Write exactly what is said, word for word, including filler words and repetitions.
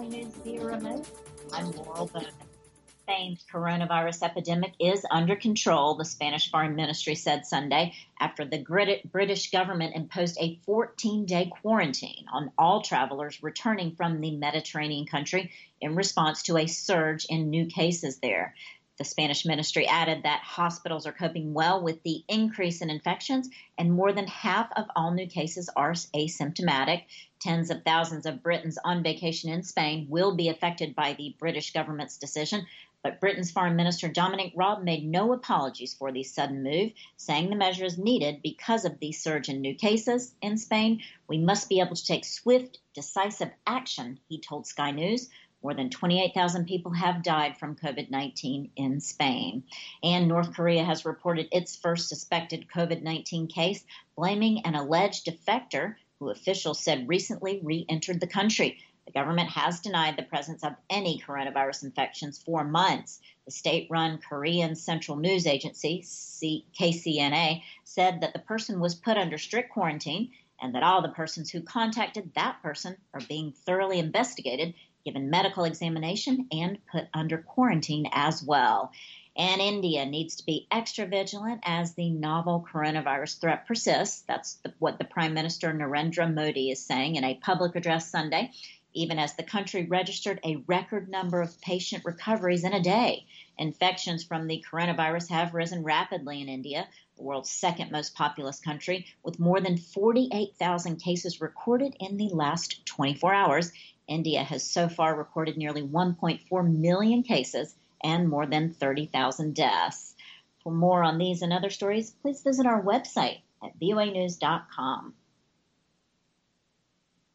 O News via remote. I'm Laurel Bowman. Spain's coronavirus epidemic is under control, the Spanish Foreign Ministry said Sunday, after the British government imposed a fourteen-day quarantine on all travelers returning from the Mediterranean country in response to a surge in new cases there. The Spanish ministry added that hospitals are coping well with the increase in infections, and more than half of all new cases are asymptomatic. Tens of thousands of Britons on vacation in Spain will be affected by the British government's decision, but Britain's Foreign Minister Dominic Raab made no apologies for the sudden move, saying the measure is needed because of the surge in new cases in Spain. We must be able to take swift, decisive action, he told Sky News. More than twenty-eight thousand people have died from COVID nineteen in Spain. And North Korea has reported its first suspected COVID nineteen case, blaming an alleged defector who officials said recently re-entered the country. The government has denied the presence of any coronavirus infections for months. The state-run Korean Central News Agency, K C N A, said that the person was put under strict quarantine and that all the persons who contacted that person are being thoroughly investigated, given medical examination, and put under quarantine as well. And India needs to be extra vigilant as the novel coronavirus threat persists. That's the, what the Prime Minister Narendra Modi is saying in a public address Sunday, even as the country registered a record number of patient recoveries in a day. Infections from the coronavirus have risen rapidly in India, the world's second most populous country, with more than forty-eight thousand cases recorded in the last twenty-four hours. India has so far recorded nearly one point four million cases and more than thirty thousand deaths. For more on these and other stories, please visit our website at V O A news dot com.